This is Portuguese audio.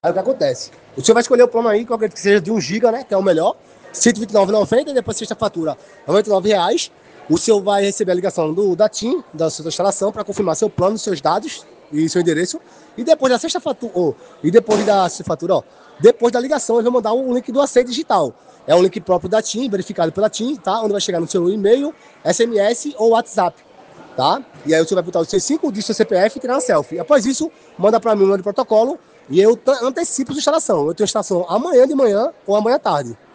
Aí o que acontece? O senhor vai escolher o plano aí, que eu acredito que seja de 1 GB, né? Que é o melhor. R$ 129,90 e depois sexta fatura R$ 99,00. O senhor vai receber a ligação da TIM, da sua instalação, para confirmar seu plano, seus dados e seu endereço. E depois da sexta fatura, e depois da sexta fatura, depois da ligação, eles vão mandar um link do AC Digital. É um link próprio da TIM, verificado pela TIM, tá? Onde vai chegar no seu e-mail, SMS ou WhatsApp, tá? E aí você vai botar os seus 5 dígitos do seu CPF e tirar uma selfie. Após isso, manda para mim o número de protocolo e eu antecipo a instalação. Eu tenho instalação amanhã de manhã ou amanhã à tarde.